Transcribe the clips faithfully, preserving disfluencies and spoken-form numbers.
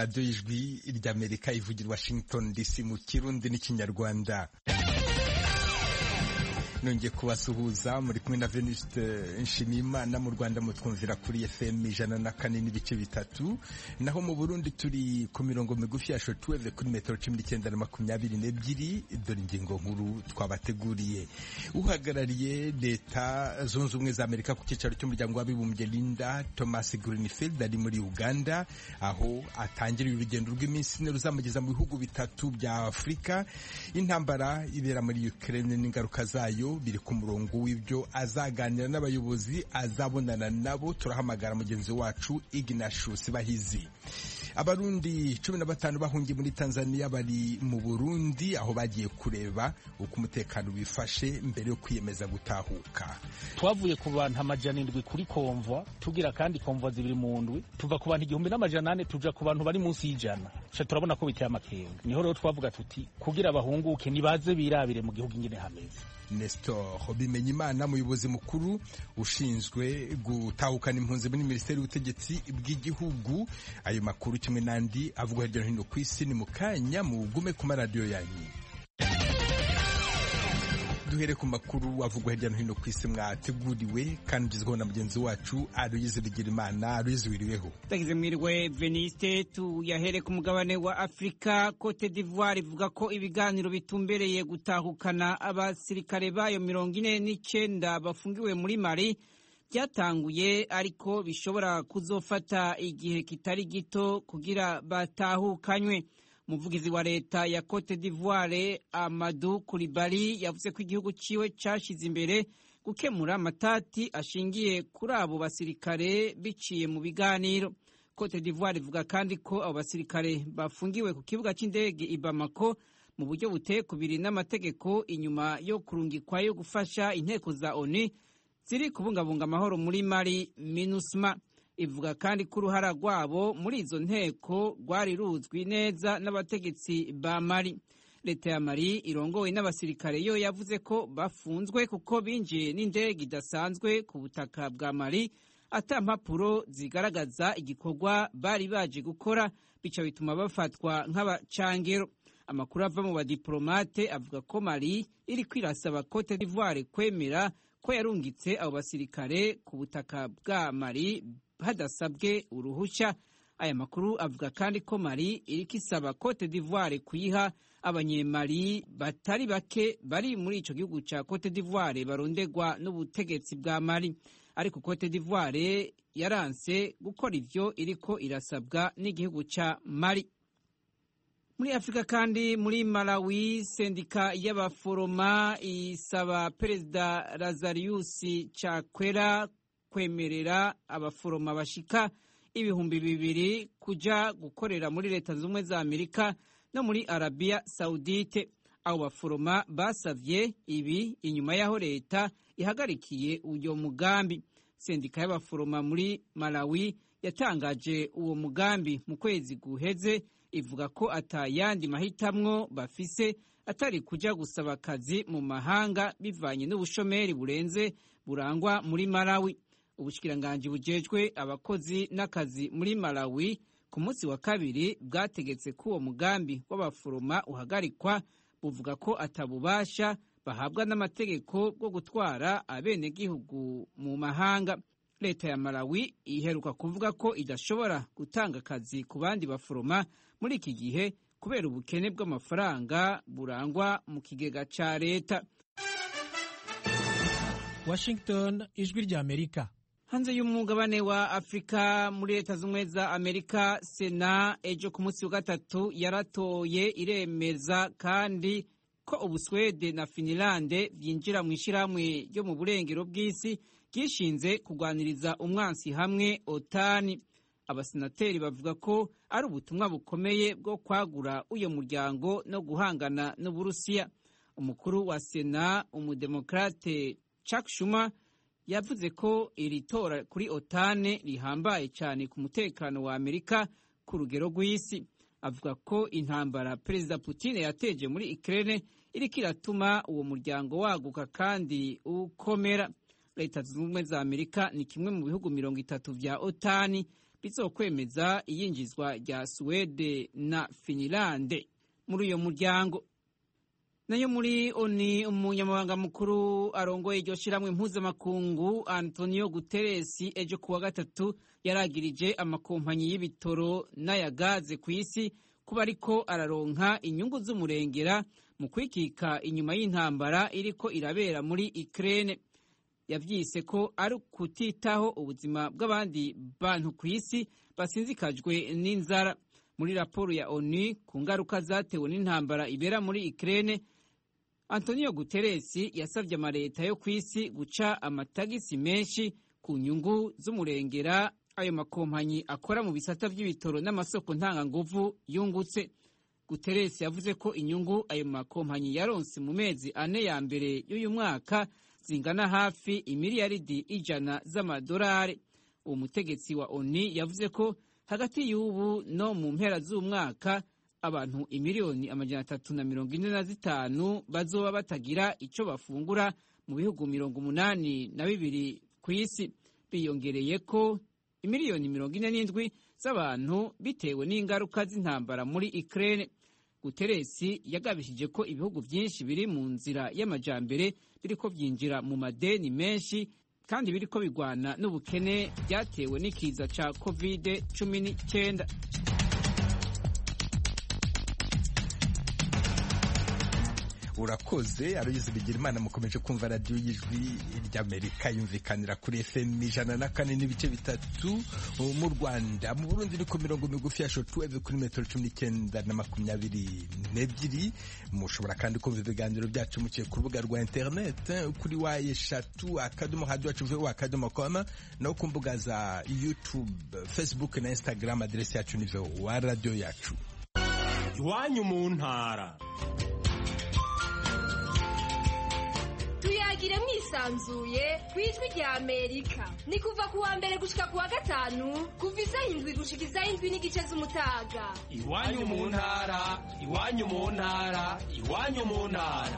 radiyo y'ijwi ry'Amerika ivugira Washington D C mu Kirundi n'Ikinyarwanda. Nongeye kubasuhuza muri kumwe na Venuste Nshimiyimana. Mu Rwanda mutwumvira kuri F M ijana na kane n'ibice bitatu, naho mu Burundi turi ku mirongo migufi ya shortwave kuri metero cumi n'icyenda na makumyabiri n'ebyiri. Dore ingingo nkuru twabateguriye. Uhagarariye Leta Zunze Ubumwe za Amerika ku cyicaro cy'umuryango w'abibumbye Linda Thomas Greenfield ari muri Uganda, aho atangiriye urugendo rw'iminsi ine ruzamugeza mu bihugu bitatu bya Afurika. Intambara ibera muri Ukraine n'ingaruka zayo biri ku murongo w'ibyo azaganira n'abayobozi azabonana nabo. Turahamagara mugenzi wacu Ignatius Bahizi. Abarundi cumi na batanu bahungiye muri Tanzania bari mu Burundi, aho bagiye kureba uko umutekano wifashe mbere yo kwiyemeza gutahuka. Twavuye ku bantu amajana indwi kuri konvwa, tugira kandi konvwa zibiri mu ndwi, tuva ku bantu igihumbi n'amajana ane tuja ku bantu bari munsi y'ijana. Sha turabona ko biteye amakenga. Niho rero twavuga tuti kugira abahunguke nibaze birabire mu gihugu ingene hameze. Nestor Bimenyimana, umuyobozi mukuru ushinzwe gutahukana impunzi muri Minisiteri y'Ubutegetsi bw'Igihugu. Ayo makuru kimwe n'andi avugwa hirya no hino ku isi ni mu kanya, mugume ku maradiyo yanyu. Duhere ku makuru avugwa hirya no hino ku isi mwateguriwe kandi ugezweho na mugenzi wacu Aloyize Bigirimana. Aloyize, wiriweho? Tagize mwirwe Veniste. Tuyahere ku mugabane wa Afrika. Cote d'Ivoire ivuga ko ibiganiro bitumbereye gutahukana abasirikare bayo mirongo ine n'icyenda bafungiwe muri Mali byatanguye, ariko bishobora kuzofata igihe kitari gito kugira batahukanywe. Umuvugizi wa leta ya Cote d'Ivoire Amadou Coulibaly yavuze ko igihugu ciwe cashize imbere gukemura amatati ashingiye kuri abo basirikare biciye mu biganiro. Cote d'Ivoire ivuga kandi ko abo basirikare bafungiwe ku kibuga c'indege i Bamako mu buryo buteye kubiri n'amategeko, inyuma yo kurungikwayo gufasha inteko za ONU ziri kubungabunga amahoro muri Mali, MINUSMA. Ivuga kandi ko uruhara rwabo muri izo nteko rwari ruzwi neza n'abategetsi ba Mali. Leta ya Mali irongowe n'abasirikare yo yavuze ko bafunzwe kuko binjiye n'indege idasanzwe ku butaka bwa Mali ata mpapuro zigaragaza igikorwa bari baje gukora, bica bituma bafatwa nk'abacangero. Amakuru ava mu badiplomate avuga ko Mali iri kwirasaba Cote d'Ivoire kwemera ko yarungitse abo basirikare ku butaka bwa Mali hadasabwe uruhushya. Aya makuru avuga kandi ko Mali iriko isaba Cote d'Ivoire kuyiha abanyemali batari bake bari muri ico gihugu ca Cote d'Ivoire barondegwa n'ubutegetsi bwa Mali, ariko Cote d'Ivoire yaranse gukora ivyo iriko irasabwa n'igihugu ca Mali. Muri Afrika kandi, muri Malawi, sendika y'abaforoma isaba Perezida Lazarus Chakwera kwemerera abaforoma bashika ibihumbi bibiri kuja gukorera muri Leta Zunze Ubumwe za Amerika no muri Arabia Saudite. Abo baforoma basavye ibi inyuma yaho leta ihagarikiye uyo mugambi. Sendika y'abaforoma muri Malawi yatangaje uwo mugambi mu kwezi guheze, ivuga ko atayandi mahitamwo bafise atari kuja gusaba akazi mu mahanga bivanye n'ubushomeri burenze burangwa muri Malawi. Ubushikiranganji bujejwe abakozi n'akazi muri Malawi ku munsi wa kabiri bwategetse ko uwo mugambi w'abaforoma uhagarikwa, buvuga ko atabubasha bahabwa n'amategeko bwo gutwara abenegihugu mu mahanga. Leta ya Malawi iheruka kuvuga ko idashobora gutanga akazi ku bandi baforoma muri iki gihe kubera ubukene bw'amafaranga burangwa mu kigega ca leta. Washington, ijwi rya Amerika. Hanze y'umugabane wa Afrika, muri Leta Zunze Ubumwe za Amerika, Sena ejo ku munsi wa gatatu yaratoye iremeza kandi ko Ubuswede na Finlande vyinjira mu ishirahamwe ryo mu burengero bw'isi gishinze kugwaniriza umwansi hamwe OTAN. Abasenateri bavuga ko ari ubutumwa bukomeye bwo kwagura uyo muryango no guhangana n'Uburusiya. Umukuru wa Sena, umudemokrate Chuck Schumer, yavuze ko iri tora kuri OTAN rihambaye cyane ku mutekano wa Amerika ku rugero rw'isi. Avuga ko intambara Perezida Putin yateje muri Ukraine iriko iratuma uwo muryango waguka kandi ukomera. Leta Zunze Ubumwe za Amerika ni kimwe mu bihugu mirongo itatu vya OTAN bizokwemeza iyinjizwa rya Suwede na Finlande muri uyo muryango. Nayo muri oni umunyamabanga mukuru arongoye iryo shirahamwe mpuzamakungu Antonio Guterres ejo kuwa gatatu yaragirije amakompanyi y'ibitoro n'aya gaze ku isi kuba ariko araronka inyungu z'umurengera mu kwikika inyuma y'intambara iriko irabera muri Ukraine. Yavyise ko ari kutitaho ubuzima bw'abandi bantu ku isi basinzikajwe n'inzara. Muri raporo ya ONU ku ngaruka zatewe n'intambara ibera muri Ukraine, Antonio Guterres yasavye amaleta yo kw'isi guca amatagisi menshi ku nyungu z'umurengera ayo makompanyi akora mu bisata vy'ibitoro n'amasoko ntanganguvu yungutse. Guterres yavuze ko inyungu ayo makompanyi yaronse mu mezi ane ya mbere y'uyu mwaka zingana hafi imiliyaridi ijana z'amadolari. Uwo mutegetsi wa ONU yavuze ko hagati y'ubu no mu mpera z'umwaka abantu imiliyoni amajana atatu na mirongo ine na zitanu bazoba batagira ico bafungura mu bihugu mirongo umunani na bibiri ku isi, biyongereye ko imiliyoni mirongo ine n'indwi z'abantu bitewe n'ingaruka z'intambara muri Ukraine. Guterres yagabishije ko ibihugu vyinshi biri mu nzira y'amajambere biriko vyinjira mu madeni menshi kandi biriko bigwana n'ubukene byatewe n'ikiza ca covid cumi n'icyenda. Urakoze Aloyizi Bigirimana. Mukomeje kumva radiyo y'ijwi ry'Amerika yumvikanira kuri F M ijana na kane n'ibice bitatu mu Rwanda. Mu Burundi ni ku mirongo migufi ya shortwave kuri metero cumi n'icyenda na makumyabiri n'ebyiri. Mushobora kandi kumva ibiganiro byacu muciye ku rubuga rwa internet kuri wa eshatu akadomo radio yacu v akadomo com no ku mbuga za YouTube, Facebook na Instagram. Adresi yacu ni wa radio yacu. Iwanyu mu ntara. Tuyagire mwisanzuye kwijwi rya Amerika. Ni kuva kuwa mbere gushika kuwa gatanu kuva isaha indwi gushika isaha indwi n'igice z'umutaga. Iwanyu mu ntara, iwanyu mu ntara, iwanyu mu ntara.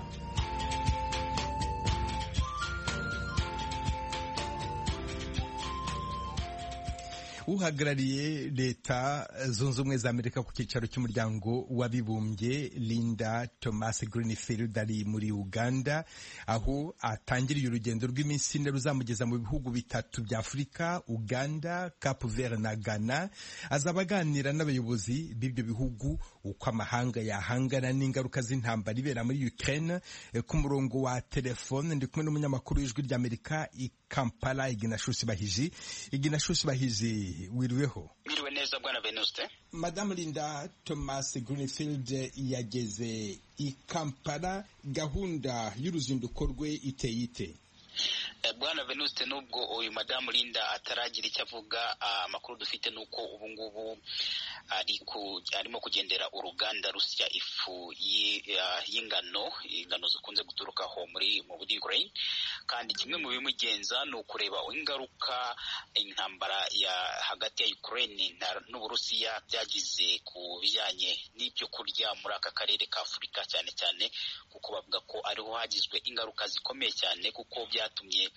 Uhagarariye leta zunze ubumwe za Amerika ku cyicaro cy'umuryango w'abibumbye Linda Thomas Greenfield ari muri Uganda, aho atangiriye urugendo rw'iminsi ine ruzamugeza mu bihugu bitatu bya Afurika, Uganda, Cape Verde na Ghana. Azaba aganira n'abayobozi b'ibyo bihugu uko amahanga yahangana n'ingaruka z'intambara ibera muri Ukraine. Ku murongo wa telefone ndi kumwe n'umunyamakuru w'ijwi ry'Amerika i Kampala, Ignatius Bahizi. Ignatius Bahizi, wiriweho? Wiriwe neza bwana Venuste. Madame Linda Thomas Greenfield yageze i Kampala. Gahunda y'uruzinduko rwe iteye ite? Bwana Venuste, nubwo uyu Madame Linda ataragira icyo avuga, amakuru dufite nuko ubu ngubu ariko arimo kugendera uruganda rusya ifu y'ingano ingano zikunze guturuka ho muri mu Ukraine, kandi kimwe mu bimugenza ni ukureba ingaruka intambara ya hagati ya Ukraine n'Uburusiya byagize ku bijyanye n'ibyo kurya muri aka karere ka Afurika, cyane cyane kuko bavuga ko ariho hagizwe ingaruka zikomeye cyane kuko byatumye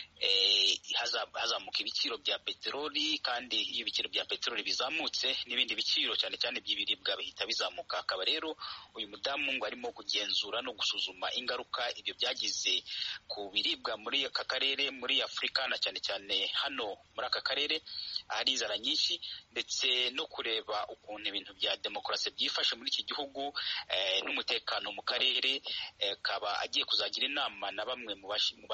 eh hazamuka ibiciro bya peteroli, kandi iyo ibiciro bya peteroli bizamutse n'ibindi biciro cyane cyane by'ibiribwa bihita bizamuka. Akaba rero uyu mudamu ngo arimo kugenzura no gusuzuma ingaruka ibyo byagize ku biribwa muri aka karere, muri Afurika na cyane cyane hano muri aka karere ahari inzara nyinshi, ndetse no kureba ukuntu ibintu bya demokarasi byifashe muri iki gihugu eh, n'umutekano mu karere. Akaba agiye kuzagira inama na bamwe mu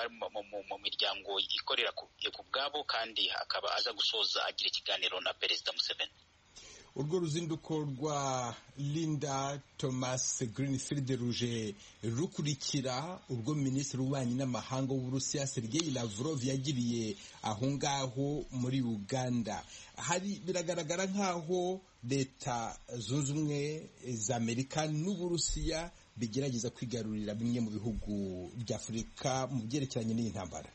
mu miryango ikorera ku bwabo, kandi akaba aza gusoza agira ikiganiro na Perezida Museveni. Urwo ruzinduko rwa Linda Thomas Greenfield ruje rukurikira urwo Minisitiri w'Ububanyi n'Amahanga w'Uburusiya Sergei Lavrov yagiriye aho ngaho muri Uganda. Hari biragaragara nk'aho leta zunze ubumwe za Amerika n'Uburusiya bigerageza kwigarurira bimwe mu bihugu bya Afurika mu byerekeranye n'iyi ntambara.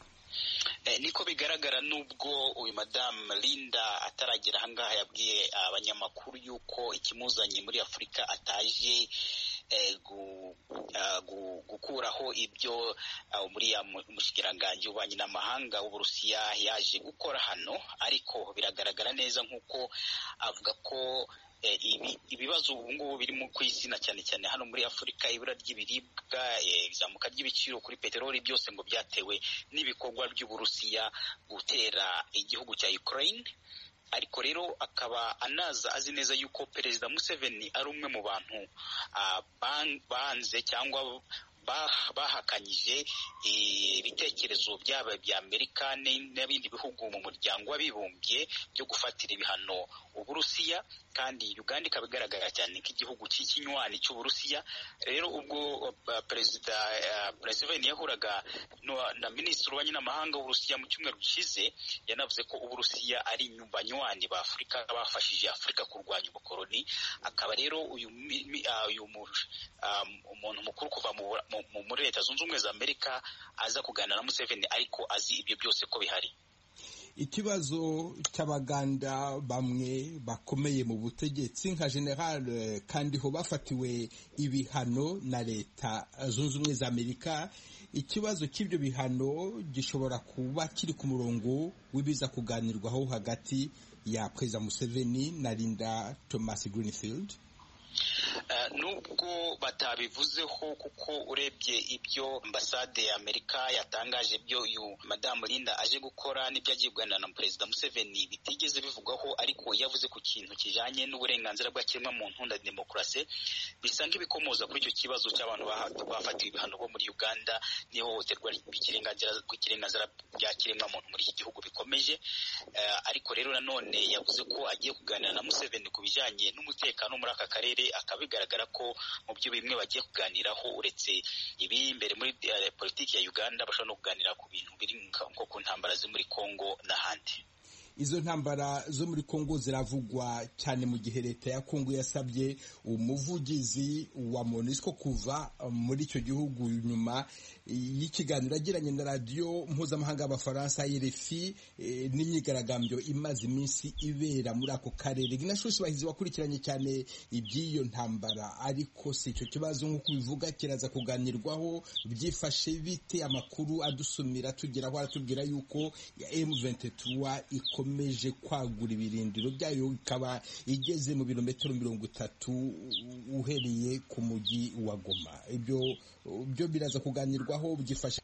Eh, niko bigaragara, nubwo uyu Madame Linda ataragera ahangaha yabwiye abanyamakuru yuko ikimuzanye muri Afurika ataje eh, gu, uh, gukuraho ibyo muri ya mushikiranganji w'ububanyi n'amahanga w'Uburusiya yaje gukora hano, ariko biragaragara neza nk'uko avuga ko ibibazo ubu ngubu biri ku isi na cyane cyane hano muri Afurika, ibura ry'ibiribwa, izamuka ry'ibiciro kuri peteroli, byose ngo byatewe n'ibikorwa by'Uburusiya gutera igihugu cya Ukraine. Ariko rero akaba anaza azi neza yuko Perezida Museveni ari umwe mu bantu banze cyangwa bahakanyije ibitekerezo byaba bya Amerika n'ibindi bihugu mu muryango w'abibumbye byo gufatira ibihano Uburusiya, kandi Uganda ikaba igaragara cyane nk'igihugu cy'ikinywanyi cy'Uburusiya. Rero ubwo Perezida Museveni yahuraga na Minisitiri w'ububanyi n'amahanga w'Uburusiya mu cyumweru gishize, yanavuze ko Uburusiya ari inyumbanywani ba Afurika bafashije Afurika kurwanya ubukoloni. Akaba rero uyu uyu umuntu mukuru kuva mu muri Leta Zunze Ubumwe za Amerika aza kuganira na Museveni, ariko azi ibyo byose ko bihari. Ikibazo cy'Abaganda bamwe bakomeye mu butegetsi nka General Kandiho bafatiwe ibihano na Leta Zunze Ubumwe za Amerika, ikibazo cy'ibyo bihano gishobora kuba kiri ku murongo w'ibiza kuganirwaho hagati ya Perezida Museveni na Linda Thomas Greenfield. Nubwo batabivuzeho, kuko urebye ibyo ambasade ya Amerika yatangaje byo uyu Madamu Linda aje gukora n'ibyo agiye kuganira na Perezida Museveni bitigeze bivugwaho, ariko yavuze ku kintu kijanye n'uburenganzira bwa kiremwamuntu na demokarasi, bisa nk'ibikomoza kuri icyo kibazo cy'abantu bafatiwe ibihano bo muri Uganda n'ihohoterwa ry'ikirenganzira bya kiremwamuntu muri iki gihugu bikomeje. Ariko rero nanone yavuze ko agiye kuganira na Museveni ku bijyanye n'umutekano muri aka karere, akabigaragara ko mu byo bimwe bagiye kuganiraho uretse ibi imbere muri politiki ya Uganda, bashobora no kuganira ku bintu biri nko ku ntambara zo muri Kongo n'ahandi. Izo ntambara zo muri Kongo ziravugwa cyane mu gihe Leta ya Kongo yasabye umuvugizi wa MONUSCO kuva muri icyo gihugu nyuma y'ikiganiro agiranye na radiyo mpuzamahanga y'Abafaransa R F I n'imyigaragambyo imaze iminsi ibera muri ako karere. Ignatius Bahizi wakurikiranye cyane iby'iyo ntambara, ariko si icyo kibazo nk'uko bivuga kiraza kuganirwaho, byifashe bite? Amakuru adusumira tugeraho aratubwira yuko ya M vingt-trois ikomeje kwagura ibirindiro byayo, ikaba igeze mu birometero mirongo itatu uhereye ku mujyi wa Goma. Ibyo byo biraza kuganirwaho, byifashe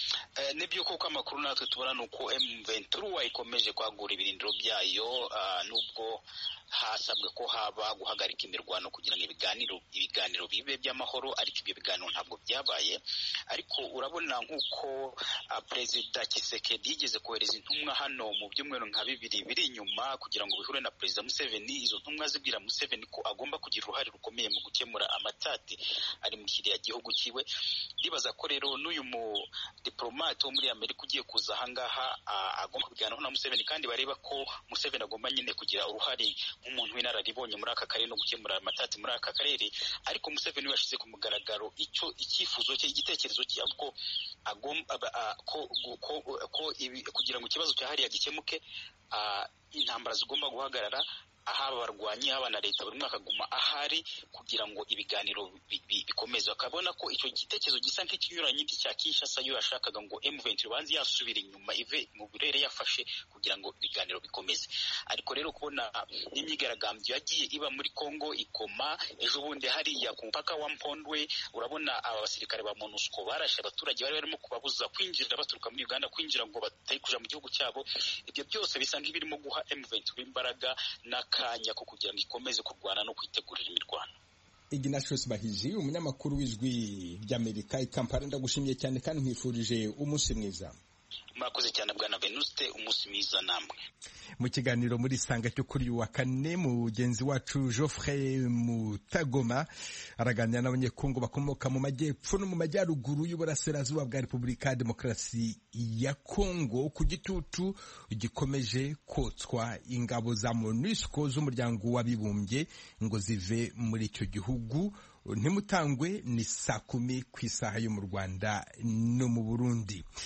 nibyo koko amakuru natwe tubona nuko M vingt-trois ikomeje kwagura ibirindiro byayo, nubwo hasabwe ko haba guhagarika imirwano kugira ngo ibiganiro ibiganiro bibe by'amahoro, ariko ibyo biganiro ntabwo byabaye. Ariko urabona nk'uko Perezida Tshisekedi yigeze kohereza intumwa hano mu byumweru nka bibiri biri inyuma kugira ngo bihure na Perezida Museveni. Izo ntumwa zibwira Museveni ko agomba kugira uruhare rukomeye mu gukemura amatati ari muri kiriya gihugu kiwe. Ndibaza ko rero n'uyu mu diplomate wo muri Amerika ugiye kuza ahangaha agomba kuganiraho na Museveni, kandi bareba ko Museveni agomba nyine kugira uruhare nk'umuntu w'inararibonye muri aka karere no gukemura amatati muri aka karere. Ariko Museveni yashize ku mugaragaro icyo icyifuzo cye, igitekerezo cye ko agomba ko kugira ngo ikibazo cyahariya gikemuke, intambara zigomba guhagarara, ahaba abarwanyi haba na leta buri mwaka aguma ahari kugira ngo ibiganiro bikomeze. Akabona ko icyo gitekerezo gisa nk'ikinyuranye cya Kinshasa, yo yashakaga ngo M vingt-trois banze yasubira inyuma ive mu burere yafashe kugira ngo ibiganiro bikomeze. Ariko rero kubona n'imyigaragambyo yagiye iba muri Kongo ikoma, ejo bundi hariya ku mupaka wa Mpondwe urabona aba basirikare ba MONUSCO barashe abaturage bari barimo kubabuza kwinjira baturuka muri Uganda kwinjira ngo batari kuja mu gihugu cyabo. Ibyo byose bisa nk'ibirimo guha M vingt-trois imbaraga na kanya ko kugira ngo ikomeze kurwana no kwitegurira imirwano. Ignatius Bahizi, umunyamakuru w'Ijwi ry'Amerika i Kampala, ndagushimiye cyane kandi nkwifurije umunsi mwiza. Murakoze cyane Bwana Venuste, umunsi mwiza namwe. Mu kiganiro muri Sanga cyo kuri wa kane, mugenzi wacu Geoffrey Mutagoma araganira n'abanyekongo bakomoka mu majyepfo no mu majyaruguru y'uburasirazuba bwa Repubulika ya Demokarasi ya Kongo ku gitutu gikomeje kotswa ingabo za MONUSCO z'umuryango w'abibumbye ngo zive muri icyo gihugu. Ntimutangwe ni saa kumi ku isaha yo mu Rwanda no mu Burundi.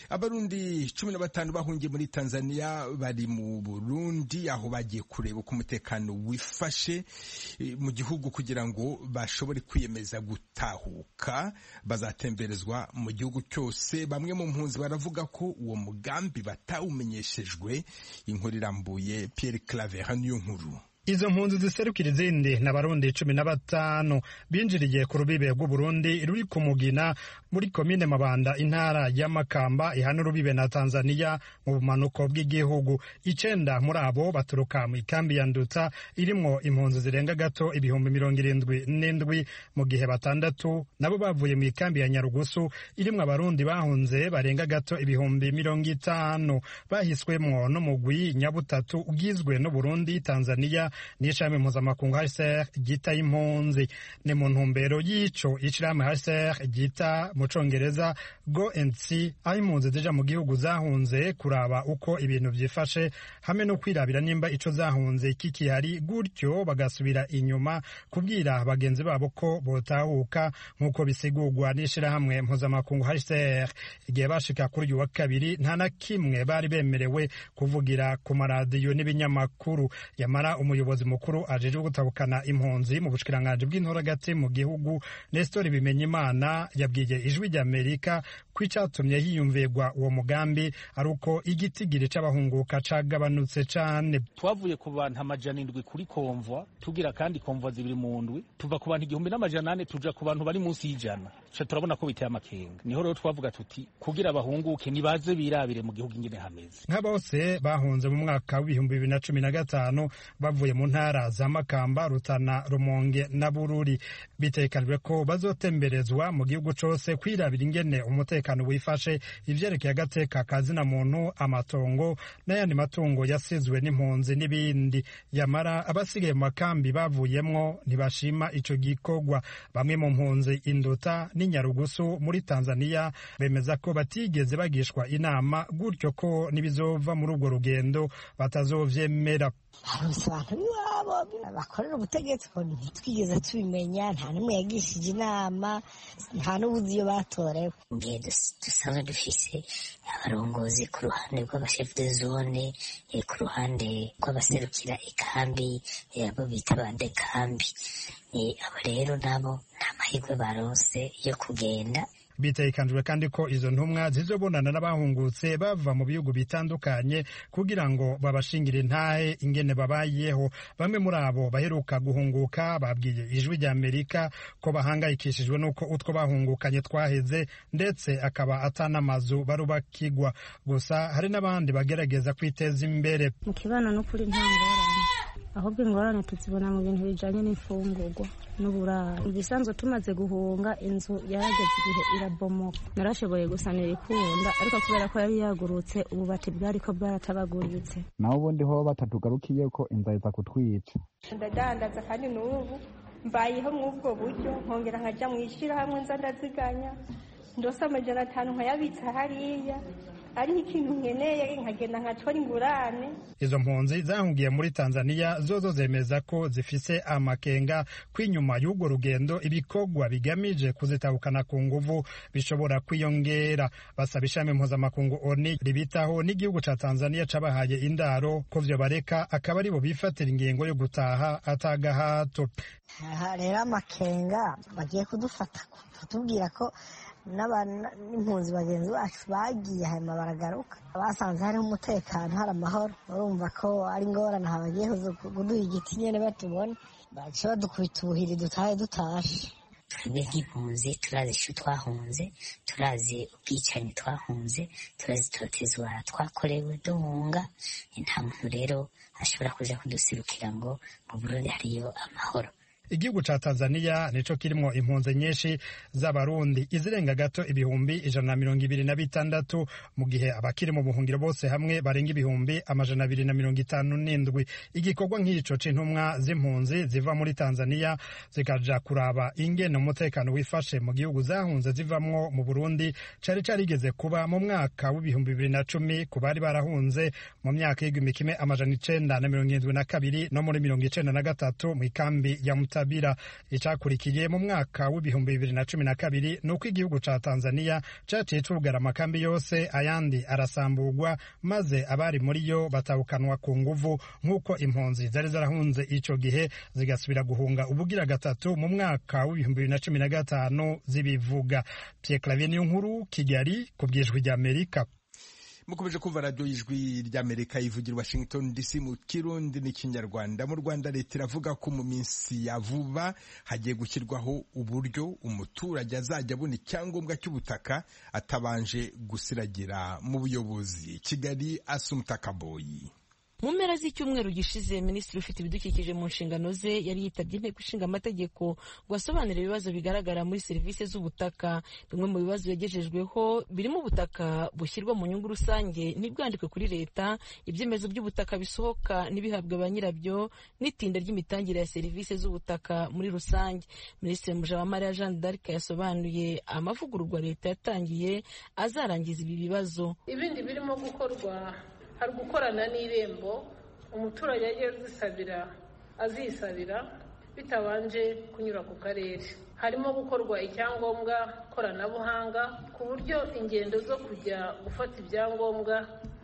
Abarundi cumi na batanu bahungiye muri Tanzania bari mu Burundi aho bagiye kureba uko umutekano wifashe mu gihugu kugira ngo bashobore kwiyemeza gutahuka bazatemberezwa mu gihugu cyose. Bamwe mu mpunzi baravuga ko uwo mugambi batawumenyeshejwe. Inkuru irambuye Pierre Claver niyo nkuru. Izo mpunzi ziserukira izindi n'abarundi cumi na batanu binjiriye ku rubibe rw'Uburundi ruri ku Mugina muri komine Mabanda intara ya Makamba ihana urubibe na Tanzania mu bumanuko bw'igihugu. Icenda muri abo baturuka mu ikambi ya Nduta irimwo impunzi zirenga gato ibihumbi mirongo irindwi n'indwi, mu gihe batandatu nabo bavuye mu ikambi ya Nyarugusu irimwo abarundi bahunze barenga gato ibihumbi mirongo itanu. Bahiswemwo n'umugwi nyabutatu ugizwe n'Uburundi, Tanzania n'ishami mpuzamakungu H C R ryita impunzi. Ni mu ntumbero y'ico ishirahamwe H C R ryita mu Congereza Go and See, aho impunzi zija mu gihugu zahunze kuraba uko ibintu vyifashe hamwe no kwirabira nimba ico zahunze kikihari, gutyo bagasubira inyuma kubwira bagenzi babo ko botahuka nk'uko bisigurwa n'ishirahamwe mpuzamakungu H C R. Igihe bashika kuri uyu wa kabiri nta na kimwe bari bemerewe kuvugira ku maradiyo n'ibinyamakuru. Yamara umuyobozi mukuru ajejwe gutabukana impunzi mu bushikiranganje bw'intoragati mu gihugu Nestor Bimenyimana yabwiye Ijwi ry'Amerika ko icatumye hiyumvirwa uwo mugambi ari uko igitigiri c'abahunguka cagabanutse cane. Twavuye ku bantu amajana indwi kuri komvwa tugira kandi komvwa zibiri mu ndwi, tuva ku bantu igihumbi n'amajana ane tuja ku bantu bari munsi y'ijana. Ca turabona ko biteye amakenga. Niho rero twavuga tuti kugira abahunguke nibaze birabire mu gihugu ingene hameze. Nka bose bahunze mu mwaka w'ibihumbi bibiri na cumi na gatanu bavuye mu ntara za Makamba, Rutana, Rumonge na Bururi. Bitekanijwe ko bazotemberezwa mu gihugu cose kwirabira ingene umutekano wifashe, ivyerekeye agateka kazina muntu, amatongo n'ayandi matungo yasizwe n'impunzi n'ibindi. Yamara abasigaye mu makambi bavuyemwo ntibashima ico gikorwa. Bamwe mu mpunzi Induta n'Inyarugusu muri Tanzania bemeza ko batigeze bagishwa inama, gutyo ko nibizova muri urwo rugendo batazovyemera. Haruse abantu biwabo bakorera ubutegetsi ko ntitwigeze tubimenya, nta n'umwe yagishije inama, nta n'ubuzi iyo batorewe. Ngiye dusanzwe dufise abarongozi ku ruhande rw'abashef de zone, ku ruhande rw'abaserukira ikambi, abo bita bande kambi. Abo rero nabo nta mahirwe baronse yo kugenda. Bitekanijwe kandi ko izo ntumwa zizobonana n'abahungutse bava mu bihugu bitandukanye kugira ngo babashingire intahe ingene babayeho. Bamwe muri abo baheruka guhunguka babwiye Ijwi ry'Amerika ko bahangayikishijwe n'uko utwo bahungukanye twaheze, ndetse akaba atanamazu barubakigwa. Gusa hari n'abandi bagerageza kwiteza imbere. Mu kibano no kuri nta ngorane, ahubwo ingorane tuzibona mu bintu bijanye n'imfungurwa n'uburaro. Ibisanzwe tumaze guhunga inzu yarageze igihe irabomoka, narashoboye gusanira ikunda, ariko kubera ko yari yagurutse ububati bwariko bwaratabaguritse. Naho ubundi ho batatugarukiye ko inzara iza kutwica. Ndadandaza kandi n'ubu mbayeho mw'ubwo buryo, nkongera nkaja mw'ishirahamwe nza ndaziganya, ndose amajana atanu nkayabitsa hariya, ariho ikintu nkeneye nkagenda nkatora ingurane. Izo mpunzi zahungiye muri Tanzania zozo zemeza ko zifise amakenga kwinyuma y'urwo rugendo ibikorwa bigamije kuzitabukana ku nguvu bishobora kwiyongera. Basaba ishami mpuzamakungu O N U ribitaho n'igihugu ca Tanzania cabahaye indaro ko vyo bareka akaba aribo bifatira ingingo yo gutaha atagahato. Aha rero amakenga bagiye kudufata kutubwira ko n'impunzi bagenzi bacu bagiye hanyuma baragaruka, basanze hariho umutekano, hari amahoro. Urumva ko ari ingorane habagiye kuduha igiti nyene batubona, baca badukubita ubuhiri dutahe dutashe. Twebwe nk'impunzi turazi ico twahunze, turazi ubwicanyi twahunze, turazi itotezwa twakorewe duhunga. Nta muntu rero ashobora kuja kudusirukira ngo mu Burundi hariyo amahoro. Igihugu ca Tanzania nico kirimwo impunzi nyinshi z'abarundi izirenga gato ibihumbi ijana na mirongo ibiri na bitandatu, mu gihe abakiri mu buhungiro bose hamwe barenga ibihumbi amajana abiri na mirongo itanu n'indwi. Igikorwa nk'ico c'intumwa z'impunzi ziva muri Tanzania zikaja kuraba ingene umutekano wifashe mu gihugu zahunze zivamwo mu Burundi cari carigeze kuba mu mwaka w'ibihumbi bibiri na cumi ku bari barahunze mu myaka y'igihumbi kimwe amajana icenda na mirongo irindwi na kabiri no muri mirongo icenda na gatatu mu ikambi ya Muta Tabira. Icakurikiye mu mwaka w'ibihumbi bibiri na cumi na kabiri nuko igihugu ca Tanzania caciye cugara amakambi yose, ayandi arasamburwa maze abari muri yo batabukanwa ku nguvu nk'uko impunzi zari zarahunze ico gihe zigasubira guhunga ubugira gatatu mu mwaka w'ibihumbi bibiri na cumi na gatanu zibivuga. Pierre Claver Niyonkuru, Kigali, ku bw'Ijwi ry'Amerika. mukomeje kumva radio y'Ijwi ry'Amerika ivugira Washington D C mu Kirundi n'ikinyarwanda. Mu Rwanda leta iravuga ko mu minsi ya vuba hagiye gushyirwaho uburyo umuturage azajya abona icyangombwa cy'ubutaka atabanje gusiragira mu buyobozi. Kigali, Asumta Kaboyi. Mu mpera z'icyumweru gishize Minisitiri ufite ibidukikije mu nshingano ze yari yitabye inteko ishinga amategeko ngo asobanure ibibazo bigaragara muri serivisi z'ubutaka. Bimwe mu bibazo yagejejweho birimo ubutaka bushyirwa mu nyungu rusange ntibwandikwe kuri leta, ibyemezo by'ubutaka bisohoka ntibihabwe ba nyirabyo, n'itinda ry'imitangire ya serivisi z'ubutaka muri rusange. Minisitiri Mujawamariya Jeanne d'Arc yasobanuye amavugururwa leta yatangiye azarangiza ibi bibazo. Ibindi birimo gukorwa hari gukorana n'irembo, umuturage agiye kuzisabira azisabira bitabanje kunyura ku karere. Harimo gukorwa icyangombwa koranabuhanga ku buryo ingendo zo kujya gufata ibyangombwa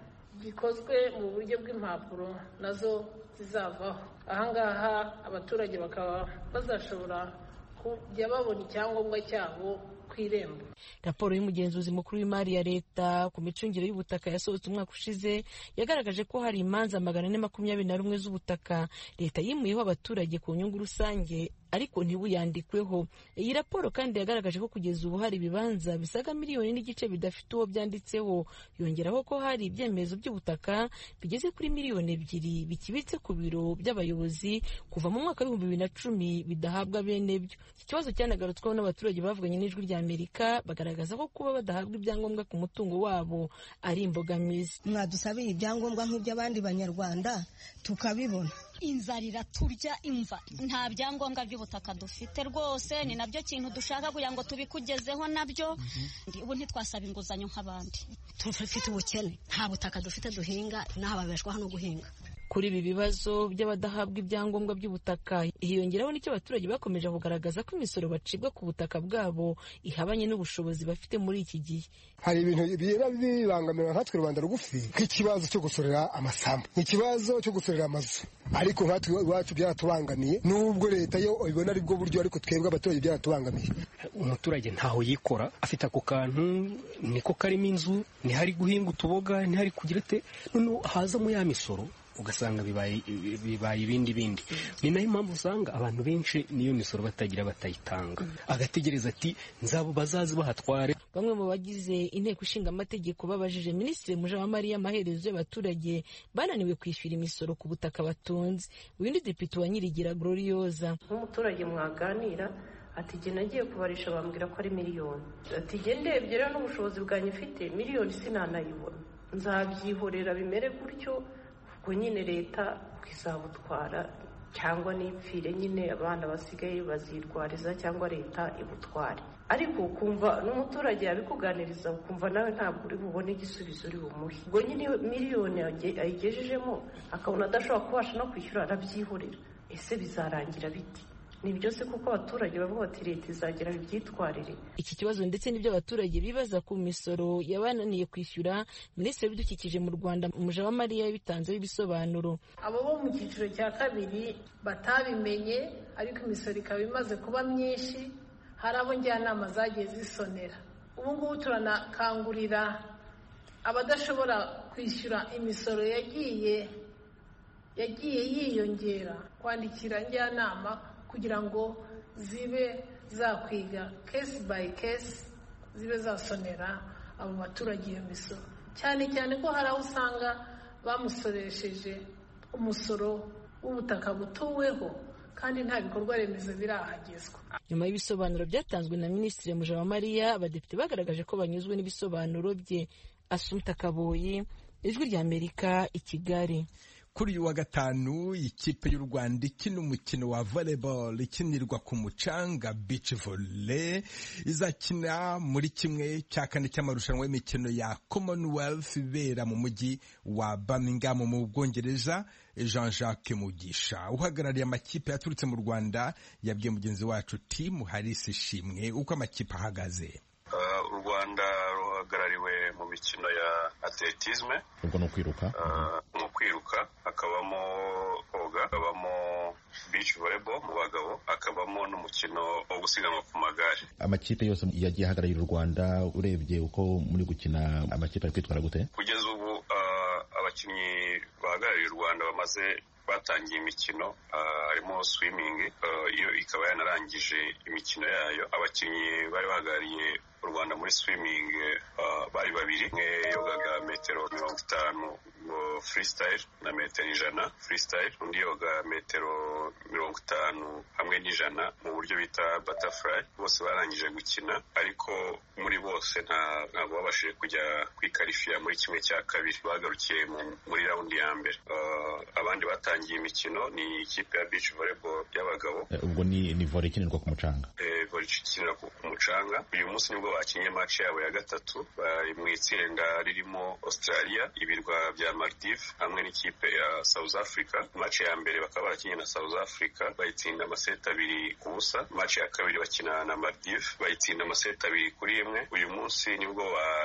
bikozwe mu buryo bw'impapuro nazo zizavaho. Ahangaha abaturage bakaba bazashobora kujya babona icyangombwa cyabo ku irembo. Raporo y'umugenzuzi mukuru w'imari ya leta ku micungire y'ubutaka yasohotse umwaka ushize yagaragaje ko hari imanza magana ane makumyabiri na rumwe z'ubutaka leta yimuyeho abaturage ku nyungu rusange ariko ntibuyandikweho. Iyi raporo kandi yagaragaje ko kugeza ubu hari ibibanza bisaga miliyoni n'igice bidafite uwo byanditseho. Yongeraho ko hari ibyemezo by'ubutaka bigeze kuri miliyoni ebyiri bikibitse ku biro by'abayobozi kuva mu mwaka w'ibihumbi bibiri na cumi bidahabwa bene byo. Iki kibazo cyanagarutsweho n'abaturage bavuganye n'Ijwi ry'Amerika bagaragaza ko kuba badahabwa ibyangombwa ku mutungo wabo ari imbogamizi. Mwadusabiye ibyangombwa nk'iby'abandi banyarwanda tukabibona. Inzara iraturya imva, nta byangombwa by'ubutaka dufite rwose, ni nabyo kintu dushaka kugira ngo tubikugezeho nabyo. Ubu ntitwasaba inguzanyo nk'abandi, tufite ubukene, nta butaka dufite duhinga, naho babeshwaho no guhinga. Kuri ibi bibazo by'abadahabwa ibyangombwa by'ubutaka hiyongeraho n'icyo abaturage bakomeje kugaragaza ko imisoro bacibwa ku butaka bwabo ihabanye n'ubushobozi bafite muri iki gihe. Hari ibintu biba bibangamira nkatwe rubanda rugufi, nk'ikibazo cyo gusorera amasambu, nk'ikibazo cyo gusorera amazu, ariko nkatwe iwacu byaratubangamiye, nubwo leta yo ibona ari bwo buryo, ariko twebwe abaturage byaratubangamiye. Umuturage ntaho yikora, afite ako kantu niko karimo inzu, ntihari guhinga utuboga, ntihari kugira te, none hazamo ya misoro ugasanga bibaye bibaye ibindi bindi. Ni nayo impamvu usanga abantu benshi niyo misoro batagira batayitanga, agategereza ati nzabo bazazi bahatware. Bamwe mu bagize inteko ishinga amategeko babajije Minisitiri Mujawamariya amaherezo y'abaturage bananiwe kwishyura imisoro ku butaka batunze. Uwindi depite wa Nyirigira Gloriosa: nk'umuturage mwaganira ati jye nagiye kubarisha bambwira ko ari miliyoni, ati jye ndebye rero n'ubushobozi bwanjye mfite miliyoni sinanayibona, nzabyihorera bimere gutyo, ubwo nyine leta izabutwara cyangwa n'ipfire, nyine abana basigaye bazirwariza cyangwa leta ibutware. Ariko ukumva n'umuturage yabikuganiriza ukumva nawe ntabwo uri bubone igisubizo uri bumuhe. Ubwo nyine miliyoni ayigejejemo akabona adashobora kubasha no kwishyura, arabyihorera. Ese bizarangira biti? Ni byose kuko abaturage bavuga bati leta izagera ibyitwarire. Iki kibazo ndetse n'ibyo abaturage bibaza ku misoro yabananiye kwishyura, Minisitiri w'ibidukikije mu Rwanda Mujawamariya yabitanzeho ibisobanuro. Abo bo mu cyiciro cya kabiri batabimenye ariko imisoro ikaba imaze kuba myinshi, hari abo njyanama zagiye zisonera. Ubu ngubu turanakangurira abadashobora kwishyura imisoro yagiye yagiye yiyongera kwandikira njyanama kugira ngo zibe zakwiga case by case, zibe zasonera abo baturage iyo misoro, cyane cyane ko hari aho usanga bamusoresheje umusoro w'ubutaka butuweho kandi nta bikorwa remezo birahagezwa. Nyuma y'ibisobanuro byatanzwe na Minisitiri Mujawamariya, abadepite bagaragaje ko banyuzwe n'ibisobanuro bye. Asumta Kaboyi, Ijwi ry'Amerika, i Kigali. kuri uyu wa gatanu ikipe y'u Rwanda ikina umukino wa volleyball ikinirwa ku mucanga beach volley izakina muri kimwe cya kane cy'amarushanwa y'imikino ya Commonwealth ibera mu mujyi wa Birmingham mu Bwongereza. Jean-Jacques Mugisha uhagarariye amakipe yaturutse mu Rwanda yabwiye mugenzi wacu Tim Harris Ishimwe uko amakipe ahagaze. U Rwanda ruhagarariwe mu mikino ya atletisme, ubwo no kwiruka mu kwiruka hakabamo koga, hakabamo beach volleyball mu bagabo, hakabamo n'umukino wo gusiganwa ku magare. Amakipe yose yagiye ahagararira u Rwanda, urebye uko muri gukina amakipe ari kwitwara gute? Kugeza ubu abakinnyi bahagarariye u Rwanda bamaze batangiye imikino harimo swimming, iyo ikaba yanarangije imikino yayo. Abakinnyi bari bahagarariye u Rwanda muri swimming bari babiri, umwe yogaga metero mirongo itanu freestyle na metero ijana freestyle, undi yoga metero mirongo itanu hamwe n'ijana mu buryo bita butterfly. Bose barangije gukina, ariko muri bose ntabwo babashije kujya kwikarifiya muri kimwe cya kabiri, bagarukiye muri raundi ya mbere. Abandi batangiye imikino ni ikipe ya beach volleyball y'abagabo. Ubwo ni ni volley ikinirwa ku mucanga. Eh, volley ikinirwa ku mucanga. Uyu munsi nibwo bakinye match yabo ya gatatu, bari mu itsinda ririmo Australia, ibirwa bya Maldives hamwe n'ikipe ya South Africa. Match ya mbere bakaba barakinye na South Africa, bayitsinda amaseti abiri ku busa. Match ya kabiri bakina na Maldives, bayitsinda amaseti abiri kuri imwe. Uyu munsi nibwo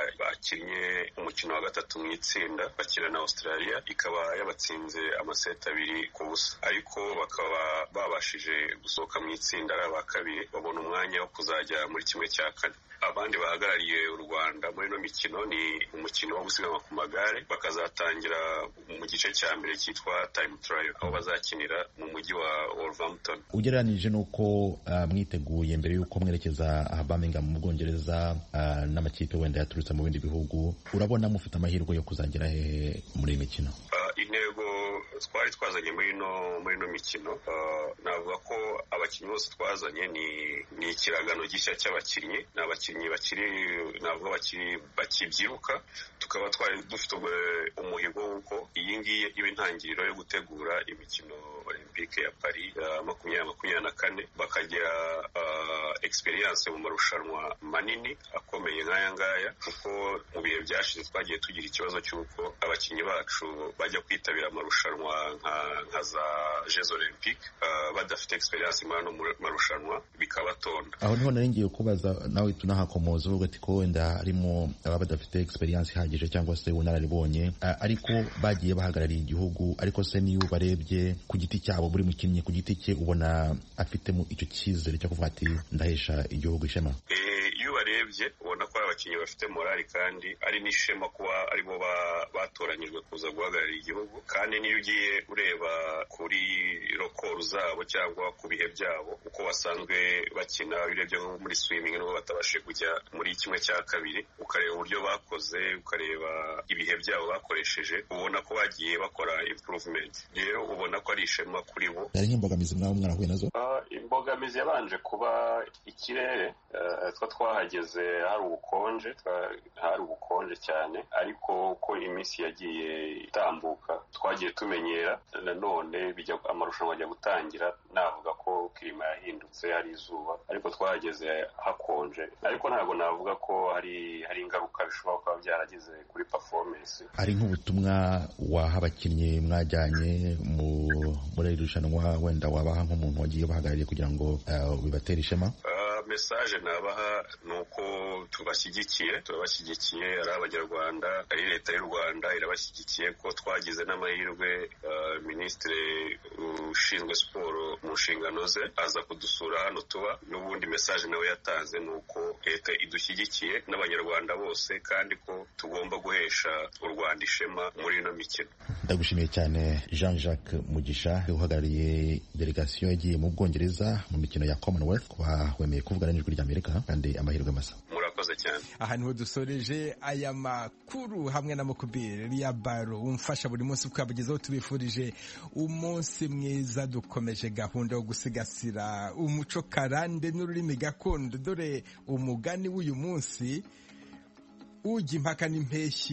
bakinye umukino wa gatatu mu itsinda, bakina na Australia, ikaba yabatsinze amaseti abiri ku busa, ariko bakaba babashije gusohoka mu itsinda ari aba kabiri, babona umwanya wo kuzajya muri kimwe cya kane. Abandi bahagarariye u Rwanda muri no mikino ni umukino wo gusiganwa ku magare, bakazatangira mu gice cya mbere cyitwa time trial, aho bazakinira mu mujyi wa Wolverhampton. Ugereranije nuko uh, mwiteguye mbere yuko mwerekeza aha Birmingham mu Bwongereza uh, n'amakipe wenda yaturutse mu bindi bihugu, urabona mufite amahirwe yo kuzagera hehe muri imikino? Uh, intego twari twazanye muri no muri no mikino, uh, navuga ko abakinnyi bose twazanye ni ni ikiragano gishya cy'abakinnyi, n'abakinnyi bakiri navuga bakiri bakibyiruka. Tukaba twari dufite umuhigo w'uko iyi ngiyi iba intangiriro yo gutegura imikino Olympique ya Paris ya makumyabiri makumyabiri na kane, bakagira uh, experience mu marushanwa manini akomeye nk'aya ngaya, kuko mu bihe byashize twagiye tugira ikibazo cy'uko abakinnyi bacu bajya kwitabira amarushanwa nka nka za Jeux Olympiques uh, badafite experience muri ano marushanwa bikabatonda. Aho niho nari ngiye kubaza nawe tunahakomoza uvuga ati ko wenda harimo aba badafite experience ihagije cyangwa se unararibonye, uh, ariko bagiye bahagarariye igihugu. Ariko se niyo barebye ku giti cyabo, buri mukinnyi ku giti cye ubona afitemo icyo cyizere cyo kuvuga ati ndahesha igihugu ishema? Iyo barebye ubona ko abakinnyi bafite morali, kandi ari n'ishema kuba aribo batoranyijwe kuza guhagararira igihugu. Kandi niyo ugiye ureba kuri rokoro zabo cyangwa ku bihe byabo uko basanzwe bakina, urebye nko muri swimming nubwo batabashe kujya muri kimwe cya kabiri, ukareba uburyo bakoze, ukareba ibihe byabo bakoresheje, ubona ko bagiye bakora improvement. Rero ubona ko ari ishema kuri bo. Hari nk'imbogamizi mwaba mwarahuye nazo? Uh, imbogamizi yabanje kuba ikirere. Uh, twa twahageze hari ubukonje, hari ubukonje cyane, ariko uko iminsi yagiye itambuka twagiye tumenyera. Nanone bijya amarushanwa ajya gutangira, navuga ko kirima yahindutse, hari izuba, ariko twahageze hakonje. Ariko ntabwo navuga ko hari hari ingaruka bishobora kuba byaragize kuri performance. Hari nk'ubutumwa waha abakinnyi mwajyanye mu muri irushanwa, wenda wabaha nk'umuntu wagiye bahagarariye kugira ngo uh, bibatere ishema? Uh, message nabaha nuko tubashyigikiye turabashyigikiye ari abanyarwanda, ari leta y'u Rwanda irabashyigikiye, ko twagize n'amahirwe uh, minisitiri ushinzwe siporo mu nshingano ze aza kudusura hano tuba. N'ubundi message nawe yatanze nuko leta idushyigikiye n'abanyarwanda bose, kandi ko tugomba guhesha u Rwanda ishema muri ino mikino. Ndagushimiye cyane Jean-Jacques Mugisha uhagarariye delegation yagiye mu Bwongereza mu mikino ya Commonwealth, kuba wemeye kuvugana n'ijwi ry'Amerika, kandi amahirwe masa. Murakoze cyane. Aha niho dusoreje aya makuru hamwe na Mukubiri ya Baro umfasha buri munsi ukabagezaho. Tubifurije umunsi mwiza, dukomeje gahunda yo gusigasira umuco karande n'ururimi gakondo. Dore umugani w'uyu munsi: ujya impaka n'impeshyi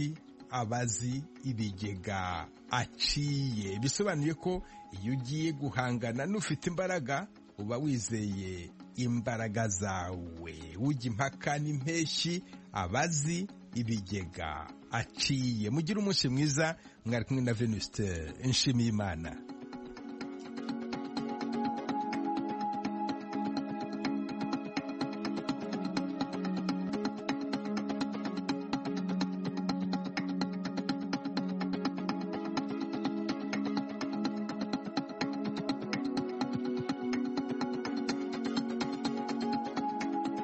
abazi ibigega aciye. Bisobanuye ko iyo ugiye guhangana n'ufite imbaraga uba wizeye imbaraga zawe. Ujya impaka n'impeshyi abazi ibigega aciye. Mugire umunsi mwiza. Mwari kumwe na Venuste Nshimiyimana.